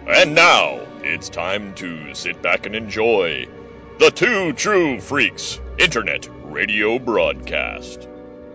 And now, it's time to sit back and enjoy the Two True Freaks Internet Radio Broadcast.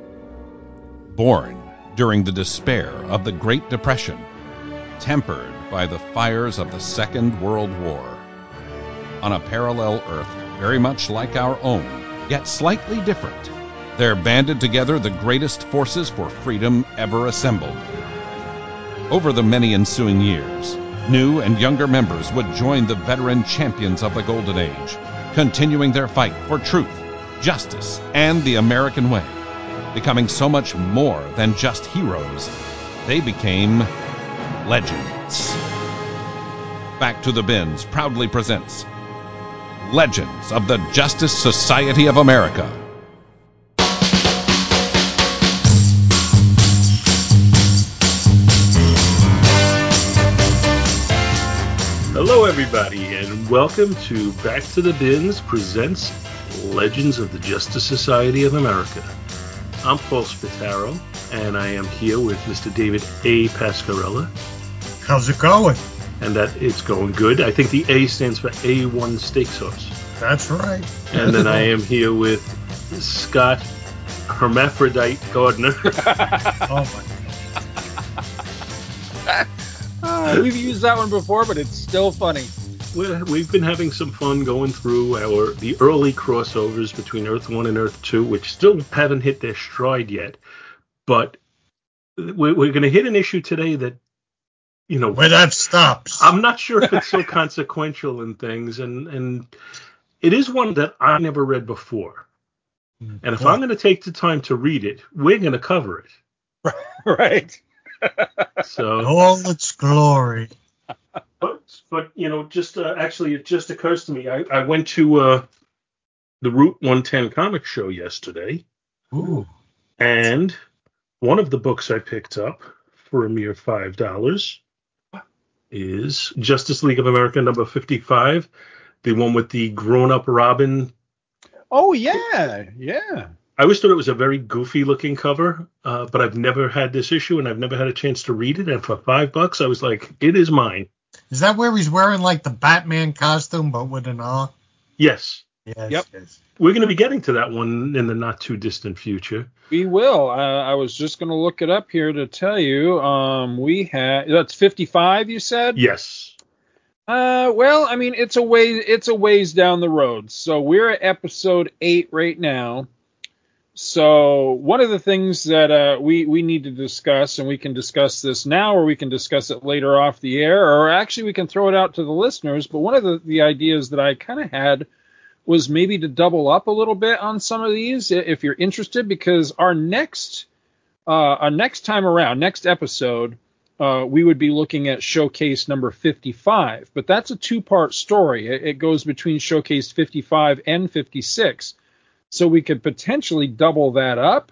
Born during the despair of the Great Depression, tempered by the fires of the Second World War, on a parallel Earth very much like our own, yet slightly different, there banded together the greatest forces for freedom ever assembled. Over the many ensuing years, new and younger members would join the veteran champions of the Golden Age, continuing their fight for truth, justice, and the American way. Becoming so much more than just heroes, they became legends. Back to the Bins proudly presents Legends of the Justice Society of America. Hello everybody, and welcome to Back to the Bins presents Legends of the Justice Society of America. I'm Paul Spataro, and I am here with Mr. David A. Pascarella. How's it going? And that it's going good. I think the A stands for A1 Steak Sauce. That's right. And then I am here with Scott Hermaphrodite Gardner. Oh my God. We've used that one before, but it's still funny. We've been having some fun going through the early crossovers between Earth 1 and Earth 2, which still haven't hit their stride yet. But we're going to hit an issue today that, where that stops. I'm not sure if it's so consequential in things, and it is one that I never read before. And if I'm going to take the time to read it, we're going to cover it. Right. So all its glory. But actually, it just occurs to me. I went to the Route 110 comic show yesterday. Ooh. And one of the books I picked up for a mere $5 is Justice League of America number 55, the one with the grown-up Robin. Oh, yeah. I always thought it was a very goofy-looking cover, but I've never had this issue, and I've never had a chance to read it. And for $5, I was like, it is mine. Is that where he's wearing, like, the Batman costume, but with an R? Yes. Yes. We're going to be getting to that one in the not-too-distant future. We will. I was just going to look it up here to tell you. That's 55, you said? Yes. Well, I mean, it's a ways down the road. So we're at episode 8 right now. So one of the things that we need to discuss, and we can discuss this now, or we can discuss it later off the air, or actually we can throw it out to the listeners. But one of the ideas that I kind of had was maybe to double up a little bit on some of these, if you're interested, because our next time around, next episode, we would be looking at Showcase number 55. But that's a two-part story. It goes between Showcase 55 and 56. So we could potentially double that up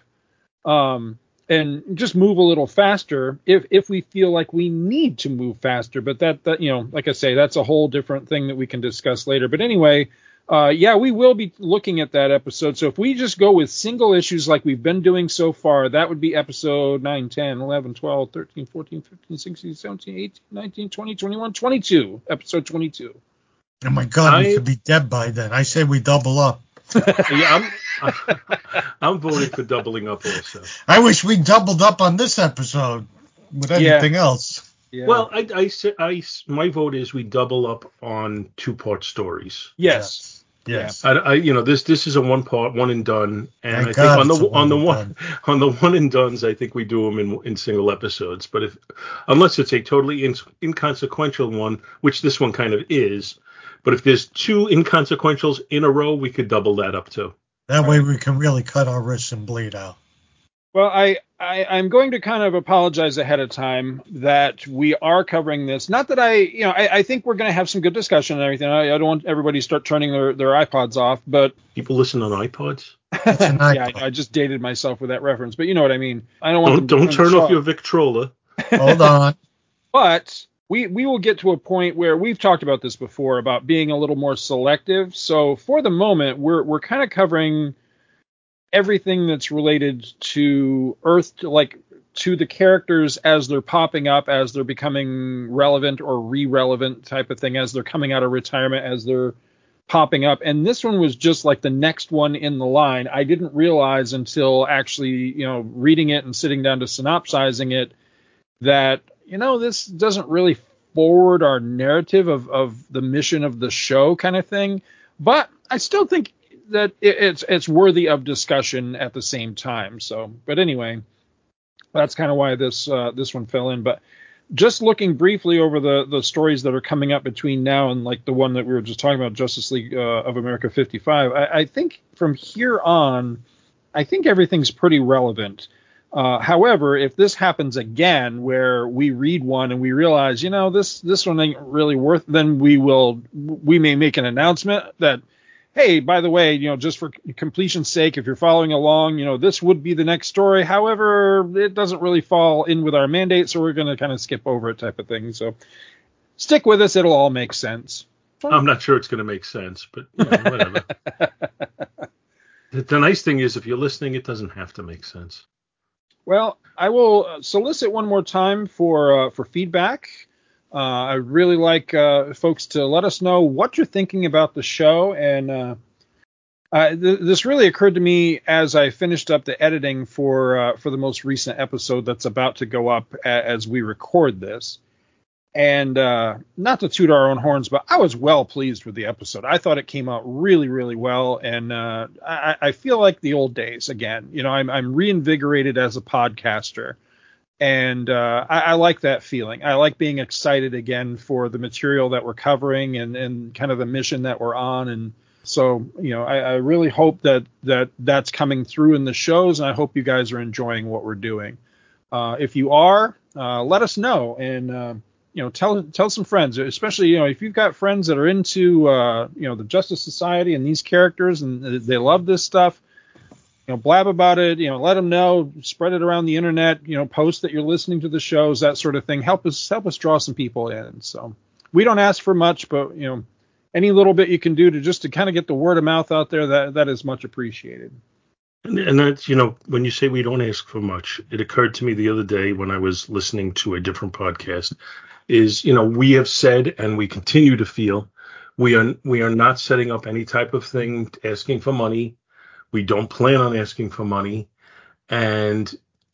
and just move a little faster if we feel like we need to move faster. But that like I say, that's a whole different thing that we can discuss later. But anyway, we will be looking at that episode. So if we just go with single issues like we've been doing so far, that would be episode 9, 10, 11, 12, 13, 14, 15, 16, 17, 18, 19, 20, 21, 22. Episode 22. Oh, my God, we could be dead by then. I say we double up. Yeah, I'm voting for doubling up also. I wish we doubled up on this episode with anything else. Yeah. Well, my vote is we double up on two-part stories. Yes. This is a one and done, and I think on the one and dones, I think we do them in single episodes. But unless it's a totally inconsequential one, which this one kind of is. But if there's two inconsequentials in a row, we could double that up too. That way we can really cut our wrists and bleed out. Well, I'm going to kind of apologize ahead of time that we are covering this. Not that I think we're going to have some good discussion and everything. I don't want everybody to start turning their iPods off, but people listen on iPods. Yeah, I just dated myself with that reference, but you know what I mean. I don't want don't turn off your Victrola. Hold on. But we will get to a point where we've talked about this before about being a little more selective. So for the moment, we're kind of covering everything that's related to Earth, like to the characters as they're popping up, as they're becoming relevant or re-relevant type of thing, as they're coming out of retirement, as they're popping up. And this one was just like the next one in the line. I didn't realize until actually, reading it and sitting down to synopsizing it that, this doesn't really forward our narrative of the mission of the show kind of thing. But I still think that it's worthy of discussion at the same time. So, but anyway, that's kind of why this one fell in. But just looking briefly over the stories that are coming up between now and like the one that we were just talking about, Justice League of America 55, I think from here on, I think everything's pretty relevant. However, if this happens again, where we read one and we realize, this one ain't really worth, then we may make an announcement that, hey, by the way, just for completion's sake, if you're following along, this would be the next story. However, it doesn't really fall in with our mandate, so we're going to kind of skip over it type of thing. So stick with us. It'll all make sense. I'm not sure it's going to make sense, but whatever. The nice thing is, if you're listening, it doesn't have to make sense. Well, I will solicit one more time for feedback. I'd really like folks to let us know what you're thinking about the show. And this really occurred to me as I finished up the editing for the most recent episode that's about to go up as we record this. And not to toot our own horns, but I was well pleased with the episode. I thought it came out really, really well. And I feel like the old days again. I'm reinvigorated as a podcaster. And I like that feeling. I like being excited again for the material that we're covering and kind of the mission that we're on. And so, I really hope that's coming through in the shows. And I hope you guys are enjoying what we're doing. If you are, let us know. And, tell some friends, especially, if you've got friends that are into, the Justice Society and these characters and they love this stuff. Blab about it, let them know, spread it around the internet, post that you're listening to the shows, that sort of thing. Help us draw some people in. So we don't ask for much, but, any little bit you can do to kind of get the word of mouth out there, that is much appreciated. And that's, when you say we don't ask for much, it occurred to me the other day when I was listening to a different podcast is, we have said, and we continue to feel, we are not setting up any type of thing asking for money. We don't plan on asking for money. And,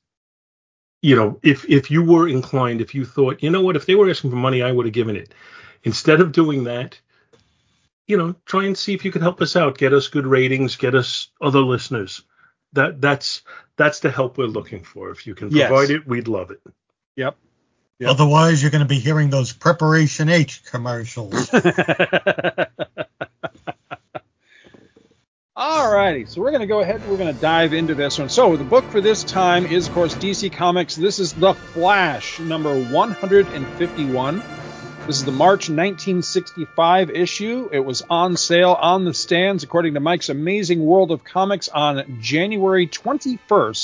if you were inclined, if you thought, if they were asking for money, I would have given it. Instead of doing that, try and see if you could help us out, get us good ratings, get us other listeners. That's the help we're looking for. If you can provide it, we'd love it. Yep. Otherwise, you're going to be hearing those Preparation H commercials. Alrighty, so we're going to go ahead and we're going to dive into this one. So the book for this time is, of course, DC Comics. This is The Flash, number 151. This is the March 1965 issue. It was on sale on the stands, according to Mike's Amazing World of Comics, on January 21st,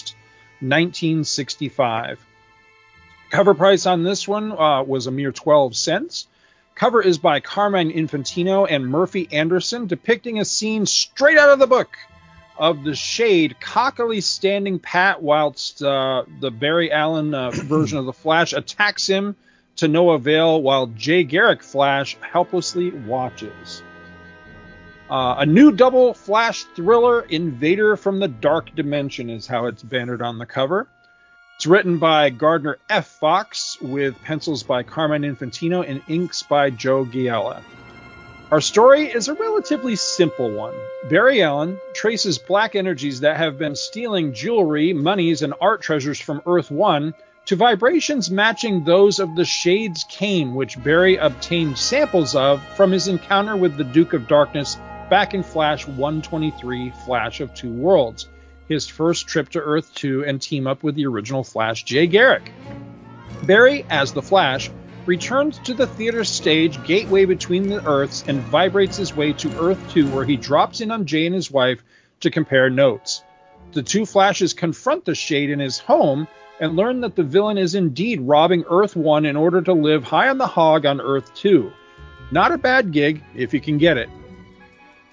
1965. Cover price on this one was a mere 12 cents. Cover is by Carmine Infantino and Murphy Anderson, depicting a scene straight out of the book of the Shade cockily standing pat whilst the Barry Allen version of the Flash attacks him to no avail, while Jay Garrick Flash helplessly watches. A new double Flash thriller, Invader from the Dark Dimension, is how it's bannered on the cover. It's written by Gardner F. Fox, with pencils by Carmine Infantino and inks by Joe Giella. Our story is a relatively simple one. Barry Allen traces black energies that have been stealing jewelry, monies, and art treasures from Earth-1 to vibrations matching those of the Shade's cane, which Barry obtained samples of from his encounter with the Duke of Darkness back in Flash 123, Flash of Two Worlds, his first trip to Earth-2 and team up with the original Flash, Jay Garrick. Barry, as the Flash, returns to the theater stage gateway between the Earths and vibrates his way to Earth-2, where he drops in on Jay and his wife to compare notes. The two Flashes confront the Shade in his home and learn that the villain is indeed robbing Earth-1 in order to live high on the hog on Earth-2. Not a bad gig, if you can get it.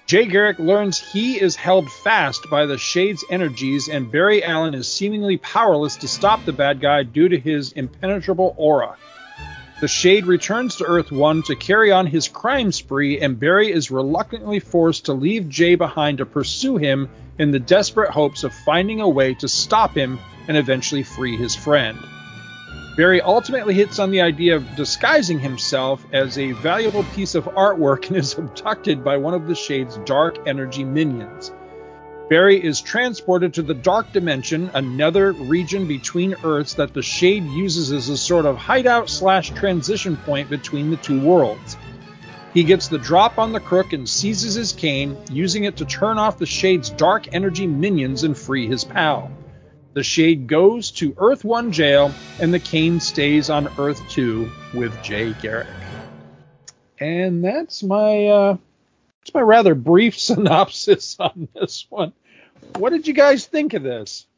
Jay Garrick learns he is held fast by the Shade's energies, and Barry Allen is seemingly powerless to stop the bad guy due to his impenetrable aura. The Shade returns to Earth-1 to carry on his crime spree, and Barry is reluctantly forced to leave Jay behind to pursue him in the desperate hopes of finding a way to stop him and eventually free his friend. Barry ultimately hits on the idea of disguising himself as a valuable piece of artwork and is abducted by one of the Shade's dark energy minions. Barry is transported to the Dark Dimension, another region between Earths that the Shade uses as a sort of hideout/transition point between the two worlds. He gets the drop on the Crook and seizes his cane, using it to turn off the Shade's dark energy minions and free his pal. The Shade goes to Earth-1 jail, and the cane stays on Earth-2 with Jay Garrick. And that's my rather brief synopsis on this one. What did you guys think of this?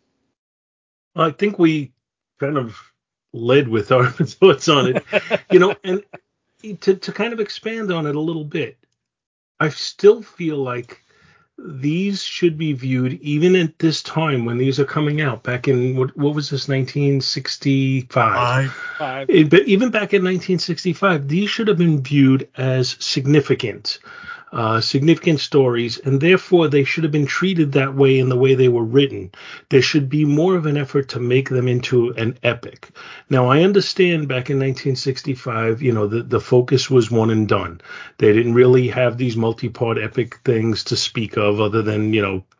I think we kind of led with our thoughts on it, and to kind of expand on it a little bit, I still feel like these should be viewed even at this time when these are coming out back in what was this 1965. But even back in 1965, these should have been viewed as significant stories, and therefore they should have been treated that way in the way they were written. There should be more of an effort to make them into an epic. Now, I understand back in 1965, the focus was one and done. They didn't really have these multi-part epic things to speak of other than,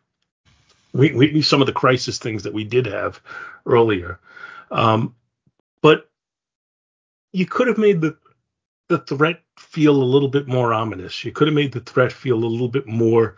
we some of the crisis things that we did have earlier. But you could have made the threat feel a little bit more ominous. You could have made the threat feel a little bit more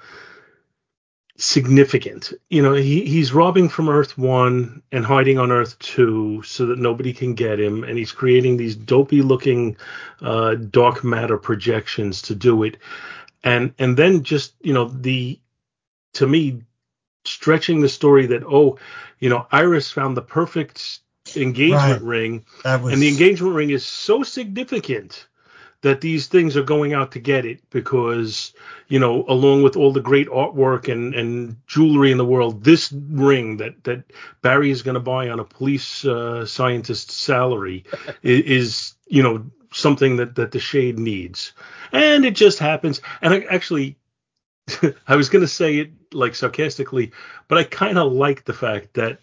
significant. He's robbing from Earth-1 and hiding on Earth-2 so that nobody can get him, and he's creating these dopey-looking dark matter projections to do it. And then just, to me, stretching the story that, Iris found the perfect engagement ring, and the engagement ring is so significant that these things are going out to get it because, along with all the great artwork and jewelry in the world, this ring that Barry is going to buy on a police scientist's salary is something that the Shade needs. And it just happens. And I was going to say it like sarcastically, but I kind of like the fact that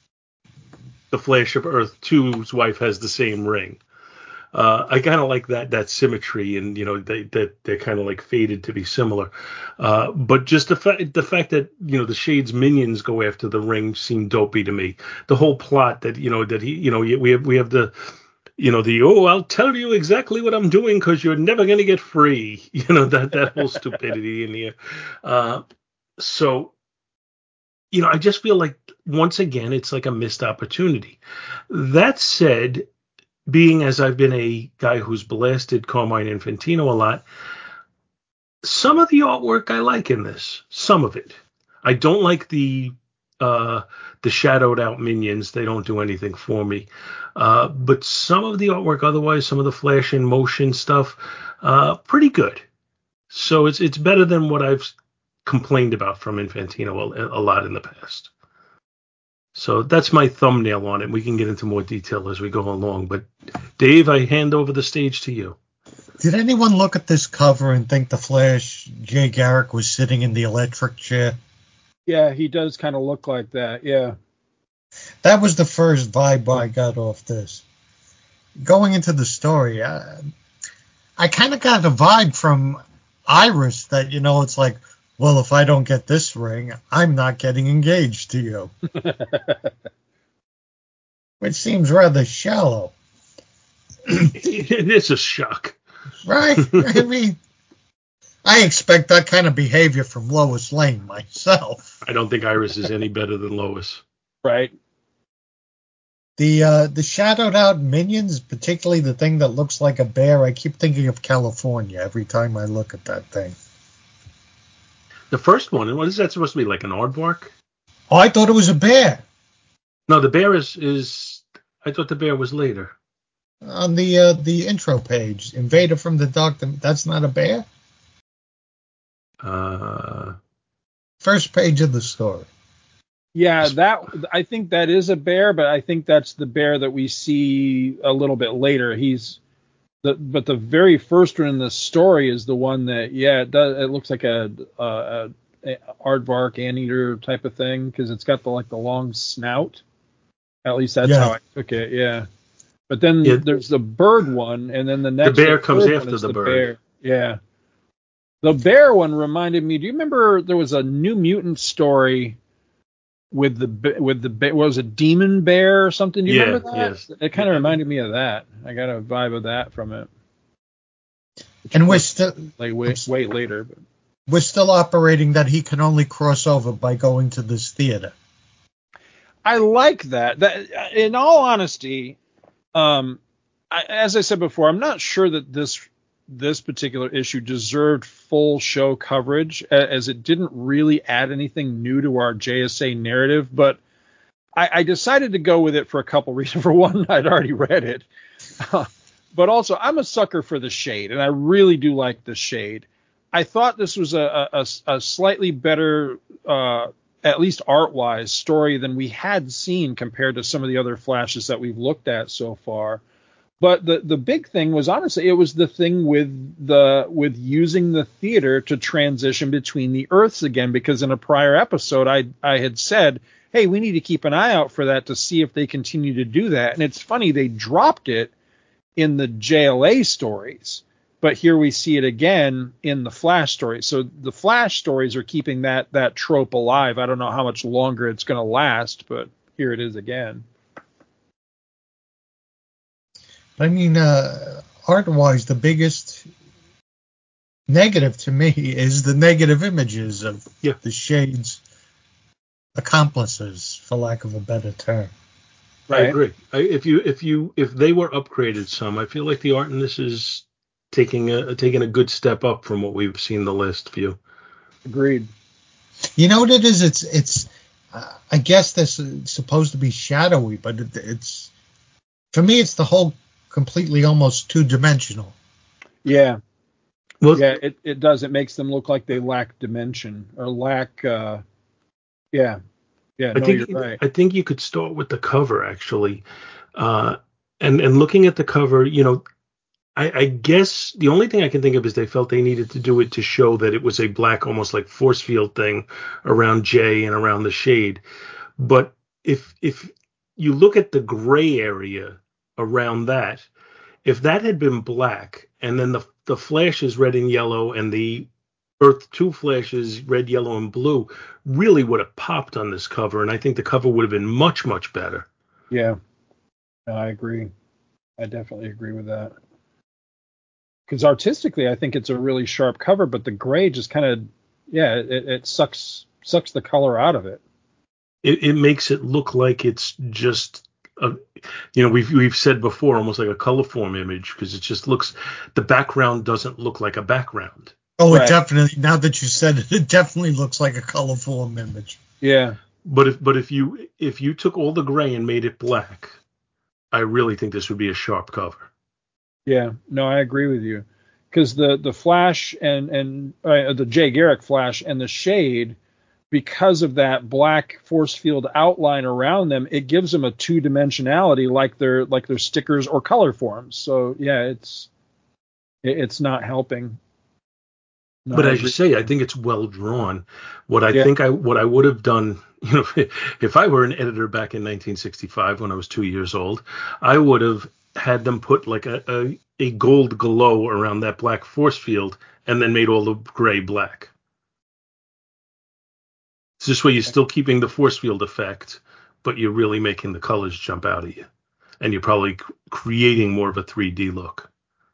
the Flash of Earth-2's wife has the same ring. I kind of like that symmetry, and they're kind of like fated to be similar. But just the fact that the Shade's minions go after the ring seemed dopey to me. The whole plot that that he we have the I'll tell you exactly what I'm doing because you're never going to get free. That whole stupidity in here. So I just feel like once again it's like a missed opportunity. That said, being as I've been a guy who's blasted Carmine Infantino a lot, some of the artwork I like in this. Some of it. I don't like the shadowed out minions. They don't do anything for me. But some of the artwork, otherwise, some of the flash in motion stuff, pretty good. So it's better than what I've complained about from Infantino a lot in the past. So that's my thumbnail on it. We can get into more detail as we go along. But Dave, I hand over the stage to you. Did anyone look at this cover and think the Flash, Jay Garrick, was sitting in the electric chair? Yeah, he does kind of look like that, yeah. That was the first vibe I got off this. Going into the story, I kind of got a vibe from Iris that, it's like, well, if I don't get this ring, I'm not getting engaged to you. Which seems rather shallow. It is a shock. Right? I mean, I expect that kind of behavior from Lois Lane myself. I don't think Iris is any better than Lois. Right. The shadowed out minions, particularly the thing that looks like a bear, I keep thinking of California every time I look at that thing. The first one, what is that supposed to be, like an aardvark? Oh, I thought it was a bear. No, the bear is I thought the bear was later. On the intro page, Invader from the Dark, that's not a bear? First page of the story. Yeah, I think that is a bear, but I think that's the bear that we see a little bit later. But the very first one in the story is the one that, it looks like a aardvark anteater type of thing because it's got the long snout. At least that's how I took it. Yeah. But then there's the bird one, and then the bear comes after the bird. Bear. Yeah. The bear one reminded me. Do you remember there was a New Mutant story with the was it Demon Bear or something? Do you remember that? Yes. It kind of reminded me of that. I got a vibe of that from it. And we're still way later. But. We're still operating that he can only cross over by going to this theater. I like that. That, in all honesty, as I said before, I'm not sure that this particular issue deserved full show coverage, as it didn't really add anything new to our JSA narrative. But I decided to go with it for a couple reasons. For one, I'd already read it, but also I'm a sucker for the Shade, and I really do like the Shade. I thought this was a slightly better, at least art-wise, story than we had seen compared to some of the other Flashes that we've looked at so far. But the big thing was, honestly, it was the thing with using the theater to transition between the Earths again, because in a prior episode I had said, hey, we need to keep an eye out for that to see if they continue to do that. And it's funny, they dropped it in the JLA stories, but here we see it again in the Flash stories. So the Flash stories are keeping that trope alive. I don't know how much longer it's going to last, but here it is again. I mean, art-wise, the biggest negative to me is the negative images of the Shade's accomplices, for lack of a better term. Right. I agree. If they were upgraded some, I feel like the art in this is taking a good step up from what we've seen the last few. Agreed. You know what it is? It's I guess this is supposed to be shadowy, but it's for me, it's the whole completely almost two-dimensional. Yeah. Well, yeah, it does. It makes them look like they lack dimension or lack. Yeah. No, you're right. I think you could start with the cover actually, and looking at the cover, I guess the only thing I can think of is they felt they needed to do it to show that it was a black, almost like force field thing around Jay and around the Shade. But if you look at the gray area around that, if that had been black and then the Flash is red and yellow and the Earth 2 Flashes red, yellow, and blue really would have popped on this cover, and I think the cover would have been much, much better. Yeah, no, I agree. I definitely agree with that. Because artistically, I think it's a really sharp cover, but the gray just kind of, it sucks the color out of it. It makes it look like it's just we've said before, almost like a colorform image, because it just looks, the background doesn't look like a background. Oh, right. It definitely, now that you said it, it definitely looks like a colorform image. Yeah. But if you took all the gray and made it black, I really think this would be a sharp cover. Yeah, no, I agree with you. Because the Flash and the Jay Garrick Flash and the Shade, because of that black force field outline around them, it gives them a two-dimensionality like their stickers or color forms. So yeah, it's not helping. No, but as you say, I think it's well drawn. What I would have done, if I were an editor back in 1965 when I was 2 years old, I would have had them put like a gold glow around that black force field and then made all the gray black. So this way you're still keeping the force field effect, but you're really making the colors jump out at you. And you're probably creating more of a 3D look.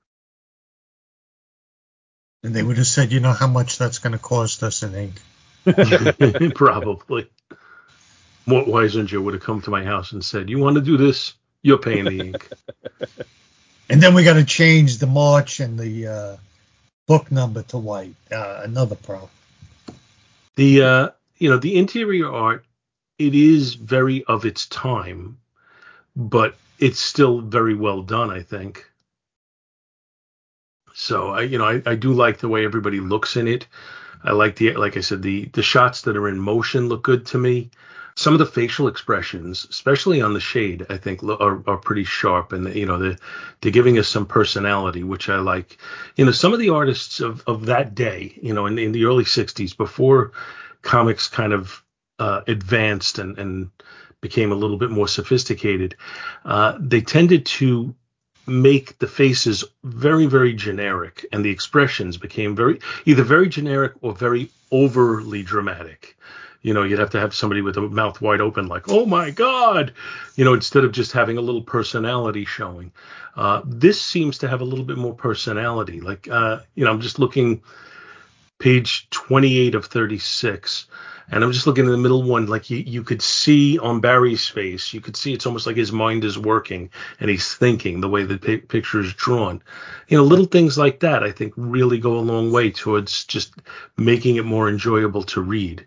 And they would have said, how much that's going to cost us in ink. Probably. Mort Weisinger would have come to my house and said, you want to do this? You're paying the ink. And then we got to change the March and the book number to white. Another problem. The interior art, it is very of its time, but it's still very well done, I think. So I do like the way everybody looks in it. I like like I said, the shots that are in motion look good to me. Some of the facial expressions, especially on the Shade, I think are pretty sharp, and they're giving us some personality, which I like. Some of the artists of that day, in the early '60s, before comics kind of advanced and became a little bit more sophisticated, they tended to make the faces very, very generic, and the expressions became either very generic or very overly dramatic. You'd have to have somebody with a mouth wide open, like, oh my God, instead of just having a little personality showing. This seems to have a little bit more personality. Like, I'm just looking page 28 of 36, and I'm just looking at the middle one. Like, you could see on Barry's face, you could see it's almost like his mind is working and he's thinking the way the picture is drawn. Little things like that, I think, really go a long way towards just making it more enjoyable to read.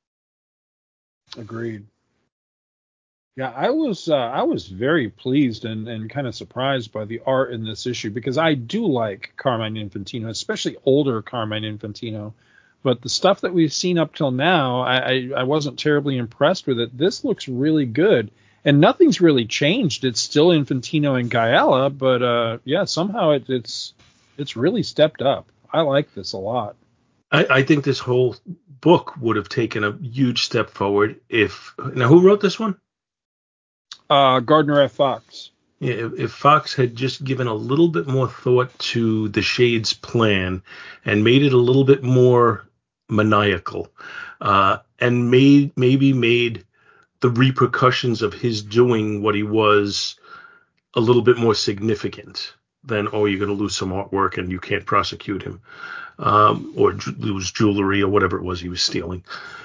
Agreed. Yeah, I was very pleased and kind of surprised by the art in this issue, because I do like Carmine Infantino, especially older Carmine Infantino. But the stuff that we've seen up till now, I wasn't terribly impressed with it. This looks really good, and nothing's really changed. It's still Infantino and Gaella, but yeah, somehow it's really stepped up. I like this a lot. I think this whole book would have taken a huge step forward now who wrote this one? Gardner F. Fox. Yeah, if Fox had just given a little bit more thought to the Shade's plan and made it a little bit more maniacal, and maybe made the repercussions of his doing what he was a little bit more significant than, oh, you're going to lose some artwork and you can't prosecute him, or lose jewelry or whatever it was he was stealing.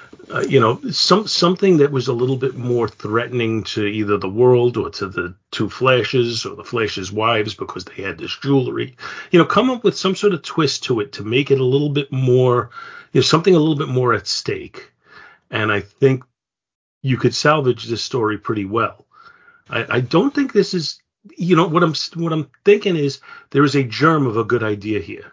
Something that was a little bit more threatening to either the world or to the two Flashes or the Flash's wives because they had this jewelry. Come up with some sort of twist to it to make it a little bit more, something a little bit more at stake. And I think you could salvage this story pretty well. I don't think this is, what I'm thinking is there is a germ of a good idea here.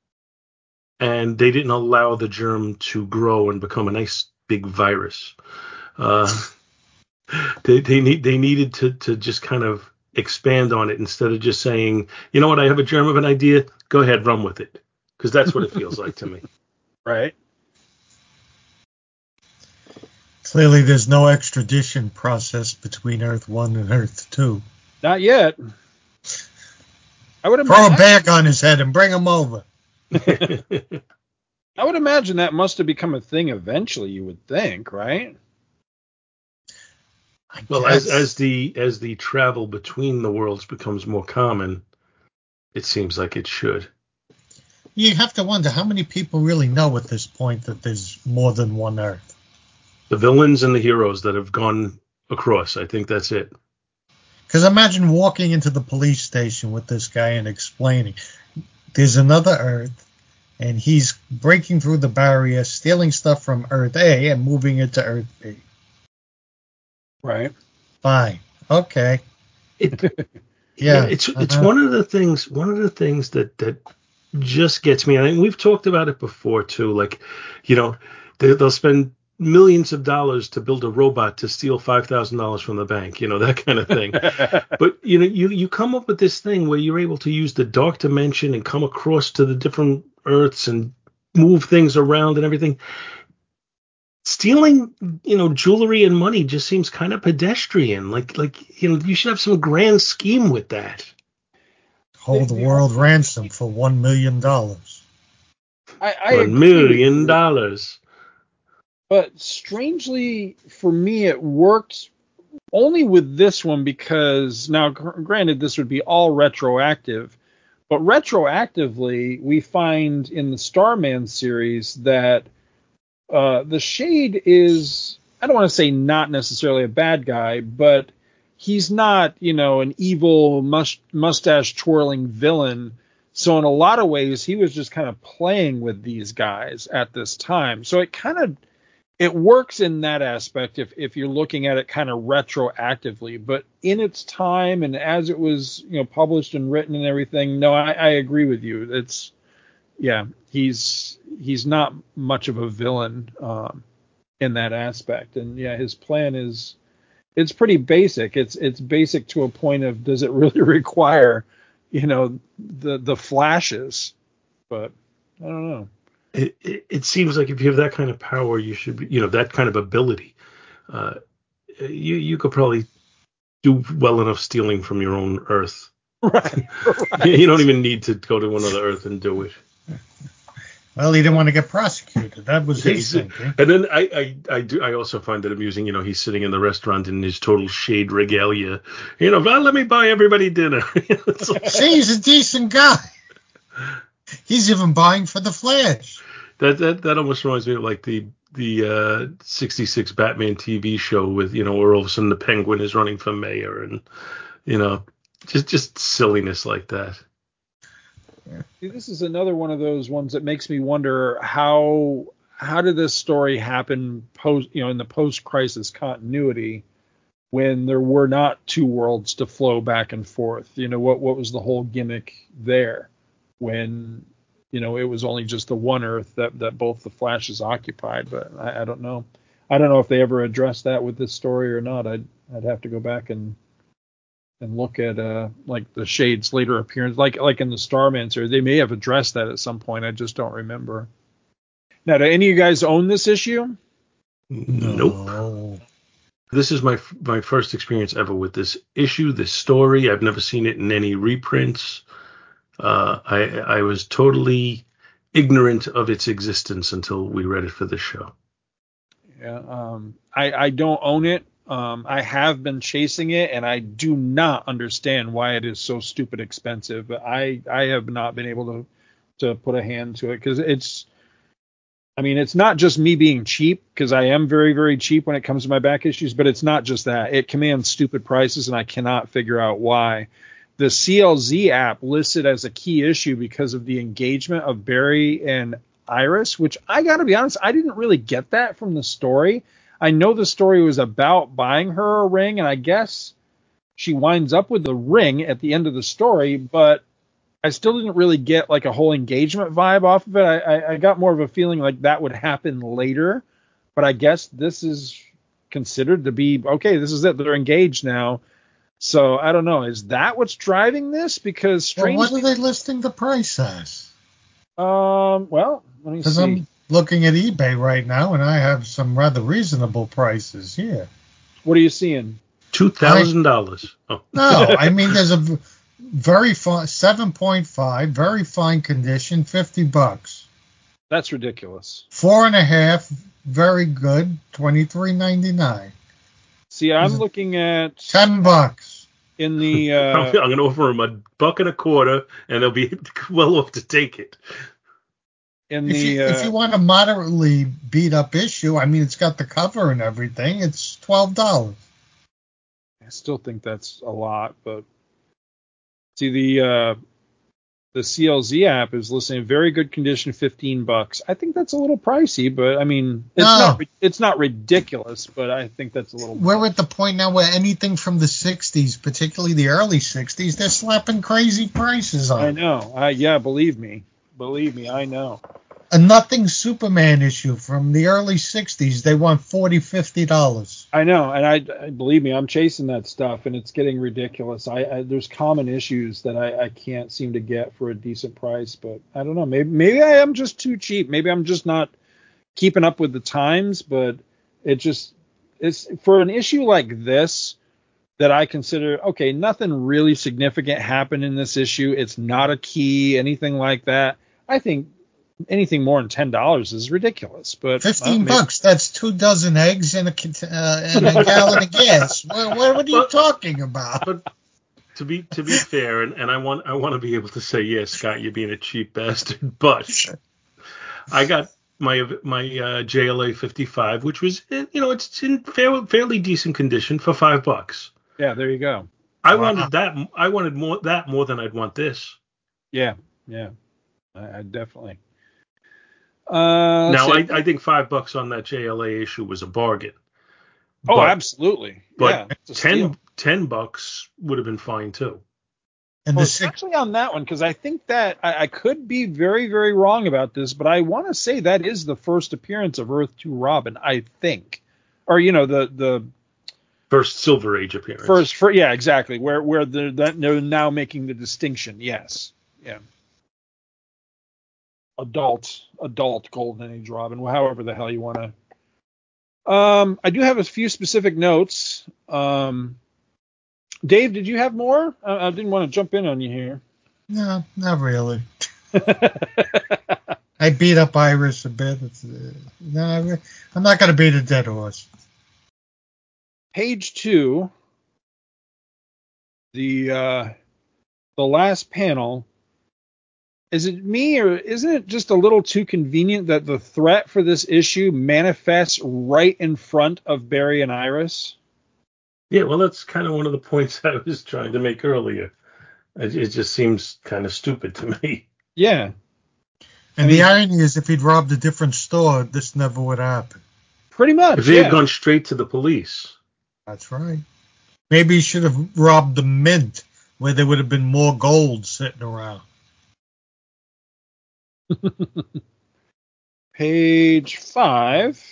And they didn't allow the germ to grow and become a nice big virus. They needed to just kind of expand on it instead of just saying, you know what, I have a germ of an idea, go ahead, run with it. Because that's what it feels like to me. Right. Clearly there's no extradition process between Earth 1 and Earth 2. Not yet. I would throw a bag on his head and bring him over. I would imagine that must have become a thing eventually, you would think, right? Well, as the travel between the worlds becomes more common, it seems like it should. You have to wonder how many people really know at this point that there's more than one Earth. The villains and the heroes that have gone across, I think that's it. Because imagine walking into the police station with this guy and explaining, there's another Earth, and he's breaking through the barrier, stealing stuff from Earth A and moving it to Earth B. Right. Fine. Okay. Yeah. It's one of the things that just gets me. I mean, we've talked about it before too. Like, they'll spend millions of dollars to build a robot to steal $5,000 from the bank, that kind of thing. But you come up with this thing where you're able to use the dark dimension and come across to the different Earths and move things around and everything. Stealing, jewelry and money just seems kind of pedestrian. Like you should have some grand scheme with that. Hold the world ransom for $1 million. $1 million. But strangely, for me, it worked only with this one because, now, granted, this would be all retroactive, but retroactively, we find in the Starman series that the Shade is, I don't want to say not necessarily a bad guy, but he's not, an evil mustache-twirling villain. So in a lot of ways, he was just kind of playing with these guys at this time. So it works in that aspect if you're looking at it kind of retroactively, but in its time and as it was, published and written and everything, no, I agree with you. yeah, he's not much of a villain in that aspect. And yeah, his plan is, it's pretty basic. It's basic to a point of, does it really require, the flashes? But I don't know. It seems like if you have that kind of power, you should be, that kind of ability. You could probably do well enough stealing from your own Earth. Right. You don't even need to go to another Earth and do it. Well, he didn't want to get prosecuted. That was his thinking. And then I also find it amusing. He's sitting in the restaurant in his total shade regalia. Well, let me buy everybody dinner. See, he's a decent guy. He's even buying for the Flash. That almost reminds me of like the 66 Batman TV show with, where all of a sudden the Penguin is running for mayor and, just silliness like that. See, this is another one of those ones that makes me wonder how did this story happen in the post-crisis continuity when there were not two worlds to flow back and forth? What was the whole gimmick there when it was only just the one Earth that both the Flashes occupied? But I don't know. I don't know if they ever addressed that with this story or not. I'd have to go back and look at like the Shade's later appearance, like in the Starman series. They may have addressed that at some point. I just don't remember. Now, do any of you guys own this issue? Nope. This is my first experience ever with this issue, this story. I've never seen it in any reprints. I was totally ignorant of its existence until we read it for this show. Yeah, I don't own it. I have been chasing it, and I do not understand why it is so stupid expensive. But I have not been able to put a hand to it, because it's not just me being cheap, because I am very, very cheap when it comes to my back issues, but it's not just that. It commands stupid prices, and I cannot figure out why. The CLZ app listed as a key issue because of the engagement of Barry and Iris, which I got to be honest, I didn't really get that from the story. I know the story was about buying her a ring, and I guess she winds up with the ring at the end of the story, but I still didn't really get like a whole engagement vibe off of it. I got more of a feeling like that would happen later, but I guess this is considered to be, okay, this is it. They're engaged now. So I don't know. Is that what's driving this? Because strange. What are they listing the price as? Well, let me see. Because I'm looking at eBay right now, and I have some rather reasonable prices here. What are you seeing? $2,000. Oh. No, I mean there's a very fine 7.5, very fine condition, $50. That's ridiculous. 4.5, very good, $23.99. See, I'm looking at $10 in the. I'm going to offer them $1.25, and they'll be well off to take it. If you want a moderately beat up issue, I mean, it's got the cover and everything. It's $12. I still think that's a lot, but see the CLZ app is listing in very good condition, $15. I think that's a little pricey, but I mean, it's not ridiculous, but I think that's a little. We're at the point now where anything from the '60s, particularly the early '60s, they're slapping crazy prices on. I know. Yeah, believe me, I know. A Nothing Superman issue from the early '60s, they want $40, $50. I know, and I believe me, I'm chasing that stuff, and it's getting ridiculous. There's common issues that I can't seem to get for a decent price, but I don't know. Maybe I am just too cheap. Maybe I'm just not keeping up with the times. But it's for an issue like this that I consider, okay, nothing really significant happened in this issue. It's not a key, anything like that. I think anything more than $10 is ridiculous. But $15, that's 2 dozen eggs and a gallon of gas. What are you talking about? But to be fair, and I want to be able to say, yes, Scott, you're being a cheap bastard, but I got my JLA 55, which was, it's in fairly decent condition for $5. Yeah, there you go. I wanted that more than I'd want this. Yeah, I definitely. Now I think $5 on that JLA issue was a bargain. Oh, absolutely. But $10 would have been fine too. And actually on that one, because I think that I could be very, very wrong about this, but I want to say that is the first appearance of Earth 2 Robin, I think. Or, the first Silver Age appearance. Yeah, exactly. Where they're now making the distinction. Yes. Yeah. Adult Golden Age Robin, however the hell you want to. I do have a few specific notes. Dave, did you have more? I didn't want to jump in on you here. No, not really. I beat up Iris a bit. No, I'm not going to beat a dead horse. Page 2, the last panel. Is it me, or isn't it just a little too convenient that the threat for this issue manifests right in front of Barry and Iris? Yeah, well, that's kind of one of the points I was trying to make earlier. It just seems kind of stupid to me. Yeah. And the irony is, if he'd robbed a different store, this never would happen. Pretty much, if he had gone straight to the police. That's right. Maybe he should have robbed the Mint, where there would have been more gold sitting around. Page 5.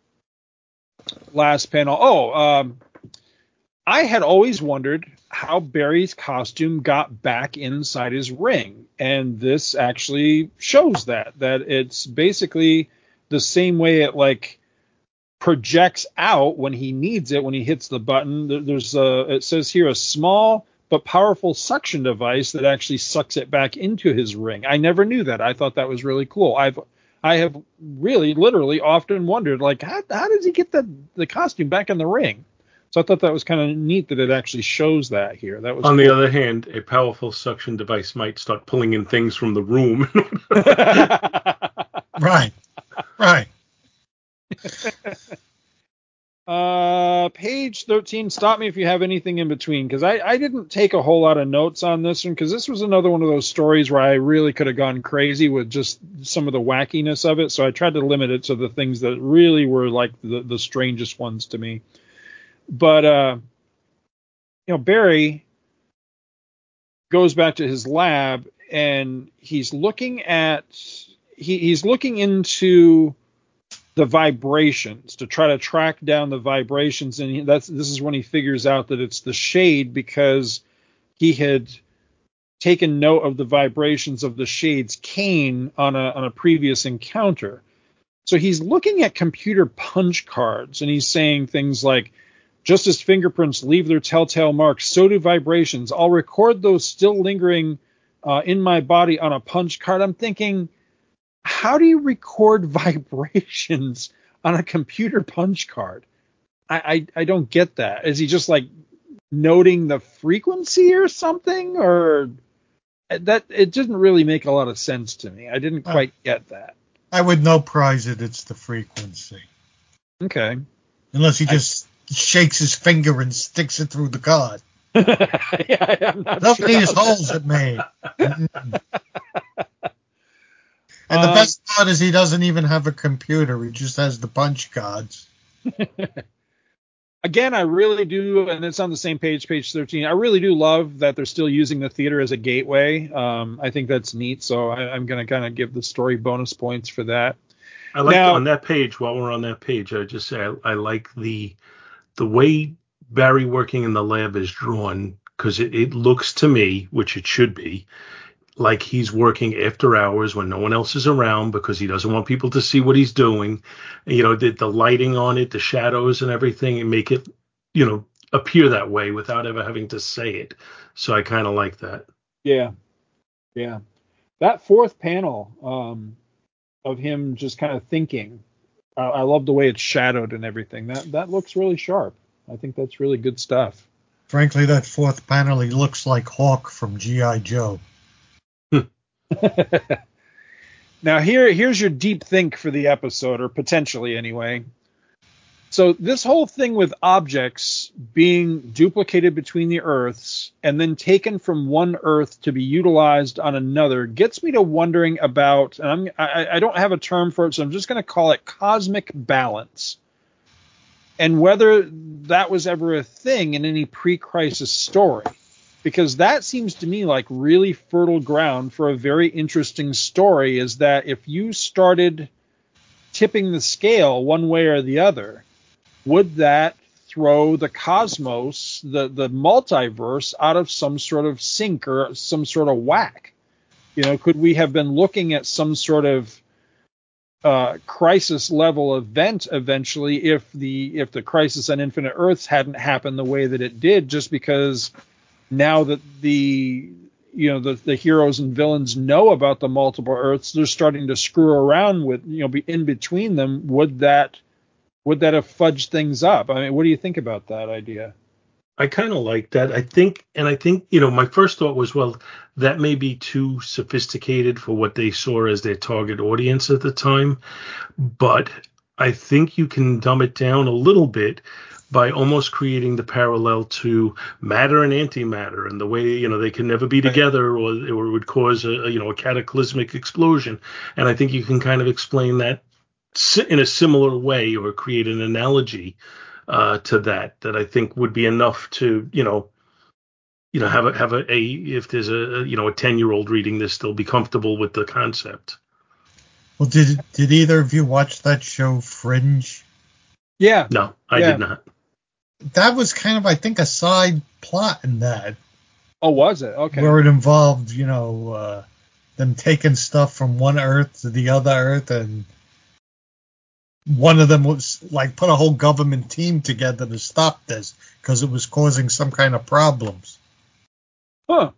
Last panel. I had always wondered how Barry's costume got back inside his ring, and this actually shows that it's basically the same way it projects out when he needs it, when he hits the button. There's it says here a small but powerful suction device that actually sucks it back into his ring. I never knew that. I thought that was really cool. I have really literally often wondered, how does he get the costume back in the ring? So I thought that was kind of neat that it actually shows that here. That was on the other hand, a powerful suction device might start pulling in things from the room. Right. Page 13. Stop me if you have anything in between, because I didn't take a whole lot of notes on this one, because this was another one of those stories where I really could have gone crazy with just some of the wackiness of it. So I tried to limit it to the things that really were the strangest ones to me. But Barry goes back to his lab, and he's looking into the vibrations to try to track down the vibrations, and this is when he figures out that it's the Shade, because he had taken note of the vibrations of the Shade's cane on a previous encounter. So he's looking at computer punch cards, and he's saying things like, just as fingerprints leave their telltale marks, so do vibrations. I'll record those still lingering in my body on a punch card. I'm thinking, how do you record vibrations on a computer punch card? I don't get that. Is he just noting the frequency or something? Or that it didn't really make a lot of sense to me. I didn't quite get that. I would no prize it's the frequency. Okay. Unless he just shakes his finger and sticks it through the card. Yeah, look at these holes it made. And the best part is he doesn't even have a computer. He just has the punch cards. Again, I really do, and it's on the same page 13. I really do love that they're still using the theater as a gateway. I think that's neat, so I'm going to kind of give the story bonus points for that. I like on that page, while we're on that page, I just say I like the way Barry working in the lab is drawn, because it looks to me, which it should be, like he's working after hours when no one else is around, because he doesn't want people to see what he's doing. The lighting on it, the shadows and everything, and make it, appear that way without ever having to say it. So I kind of like that. Yeah. That fourth panel of him just kind of thinking, I love the way it's shadowed and everything. That looks really sharp. I think that's really good stuff. Frankly, that fourth panel, he looks like Hawk from G.I. Joe. Now here's your deep think for the episode, or potentially anyway. So this whole thing with objects being duplicated between the Earths and then taken from one Earth to be utilized on another gets me to wondering about, and I don't have a term for it, so I'm just going to call it cosmic balance, and whether that was ever a thing in any pre-crisis story. Because that seems to me like really fertile ground for a very interesting story, is that if you started tipping the scale one way or the other, would that throw the cosmos, the multiverse, out of some sort of sync or some sort of whack? Could we have been looking at some sort of crisis level event eventually if the Crisis on Infinite Earths hadn't happened the way that it did, just because now that the heroes and villains know about the multiple Earths, they're starting to screw around with, be in between them. Would that have fudged things up? I mean, what do you think about that idea? I kind of like that. I think, my first thought was, well, that may be too sophisticated for what they saw as their target audience at the time. But I think you can dumb it down a little bit by almost creating the parallel to matter and antimatter, and the way, they can never be together, or it would cause a cataclysmic explosion. And I think you can kind of explain that in a similar way, or create an analogy to that I think would be enough to, have a if there's a 10-year-old reading this, they'll be comfortable with the concept. Well, did either of you watch that show Fringe? Yeah. No, I did not. That was kind of, I think, a side plot in that. Oh, was it? Okay. Where it involved, them taking stuff from one Earth to the other Earth, and one of them was like put a whole government team together to stop this because it was causing some kind of problems. Huh.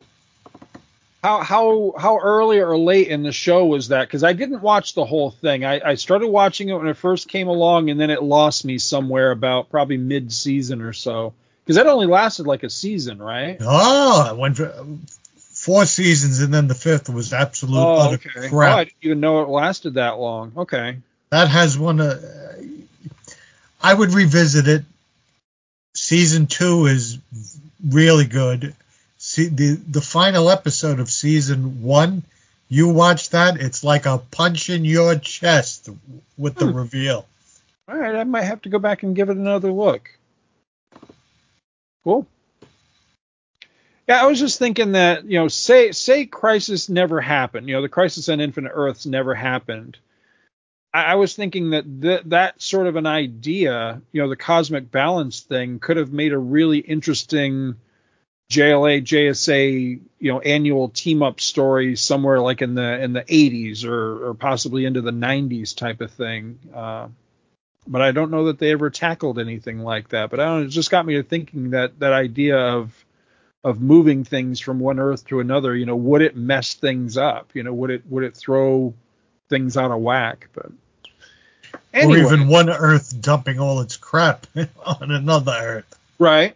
How early or late in the show was that? Because I didn't watch the whole thing. I started watching it when it first came along, and then it lost me somewhere about probably mid-season or so. Because that only lasted like a season, right? Oh, it went for 4 seasons, and then the 5th was absolute utter crap. Oh, I didn't even know it lasted that long. Okay. That has one. I would revisit it. Season 2 is really good. See, the final episode of season 1, you watch that, it's like a punch in your chest with the reveal. All right, I might have to go back and give it another look. Cool. Yeah, I was just thinking that, say Crisis never happened. The Crisis on Infinite Earths never happened. I was thinking that sort of an idea, the cosmic balance thing, could have made a really interesting JLA, JSA, annual team up story somewhere like in the 80s or possibly into the 90s type of thing. But I don't know that they ever tackled anything like that. But I don't know, it just got me to thinking that idea of moving things from one Earth to another, would it mess things up? Would it throw things out of whack? But anyway. Or even one Earth dumping all its crap on another Earth. Right.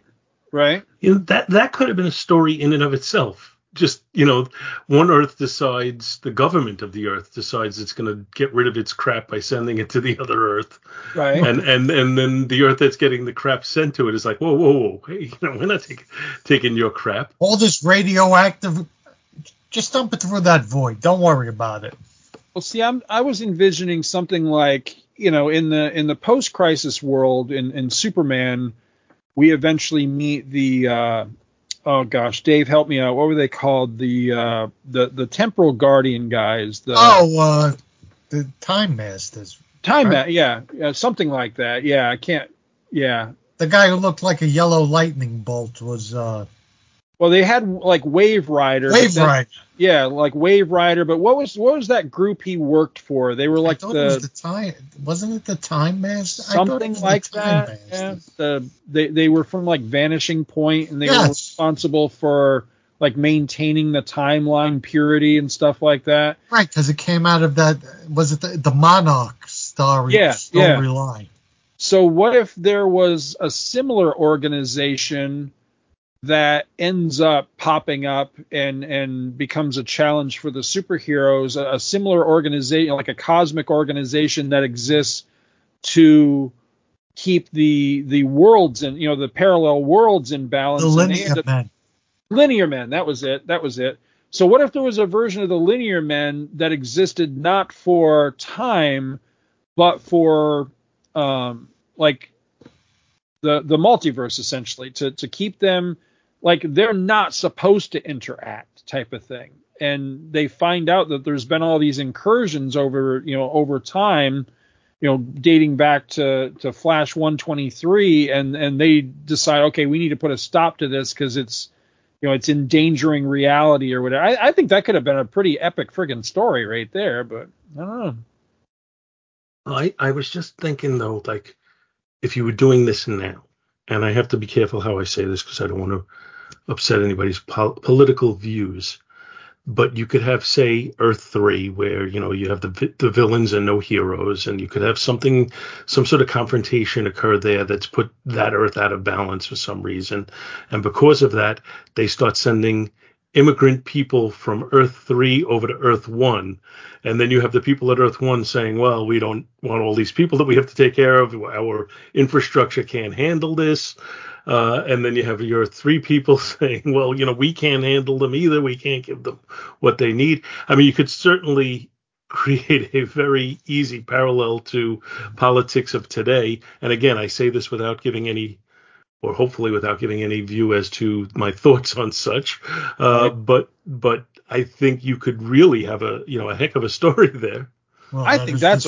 That could have been a story in and of itself. Just, one Earth decides, the government of the Earth decides it's going to get rid of its crap by sending it to the other Earth. Right. And then the Earth that's getting the crap sent to it is like, whoa, hey, we're not taking your crap. All this radioactive, just dump it through that void. Don't worry about it. Well, see, I was envisioning something like, in the post-crisis world in Superman, we eventually meet the oh gosh, Dave, help me out. What were they called? The temporal guardian guys. The Time Masters. Yeah, something like that. Yeah, I can't. Yeah. The guy who looked like a yellow lightning bolt was. Well, they had like Wave Rider. Rider. Yeah, like Wave Rider. But what was that group he worked for? They were like it was the Time. Wasn't it the Time Master? Something like that. Yeah. They were from like Vanishing Point, and they were responsible for like maintaining the timeline purity and stuff like that. Right, because it came out of that. Was it the Monarch storyline? So what if there was a similar organization that ends up popping up and becomes a challenge for the superheroes, a similar organization, like a cosmic organization that exists to keep the worlds and, the parallel worlds in balance. The Linear Men. Linear Men, that was it. So what if there was a version of the Linear Men that existed not for time, but for like the multiverse, essentially, to keep them like they're not supposed to interact type of thing. And they find out that there's been all these incursions over time, dating back to Flash 123, and they decide, okay, we need to put a stop to this because it's endangering reality or whatever. I think that could have been a pretty epic friggin' story right there, but I don't know. I was just thinking though, like if you were doing this now, and I have to be careful how I say this because I don't want to upset anybody's political views. But you could have, say, Earth 3, where, you have the villains and no heroes, and you could have some sort of confrontation occur there that's put that Earth out of balance for some reason. And because of that, they start sending immigrant people from Earth 3 over to Earth 1. And then you have the people at Earth 1 saying, well, we don't want all these people that we have to take care of. Our infrastructure can't handle this. And then you have your 3 people saying, well, we can't handle them either. We can't give them what they need. I mean, you could certainly create a very easy parallel to politics of today. And again, I say this without giving any, or hopefully without giving any view as to my thoughts on such. But I think you could really have a heck of a story there. Well, I think that's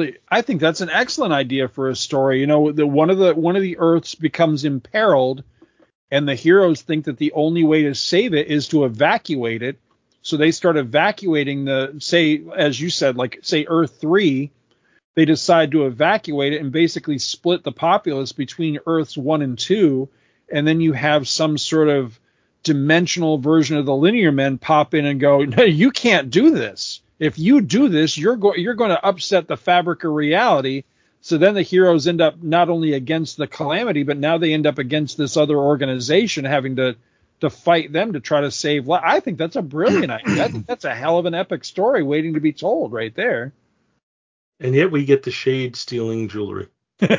an excellent idea for a story. One of the Earths becomes imperiled, and the heroes think that the only way to save it is to evacuate it. So they start evacuating as you said, like say Earth 3. They decide to evacuate it and basically split the populace between Earths 1 and 2, and then you have some sort of dimensional version of the Linear Men pop in and go, no, you can't do this. If you do this, you're going to upset the fabric of reality. So then the heroes end up not only against the calamity, but now they end up against this other organization, having to fight them to try to save life. I think that's a brilliant idea. I think that's a hell of an epic story waiting to be told right there. And yet we get the Shade stealing jewelry. But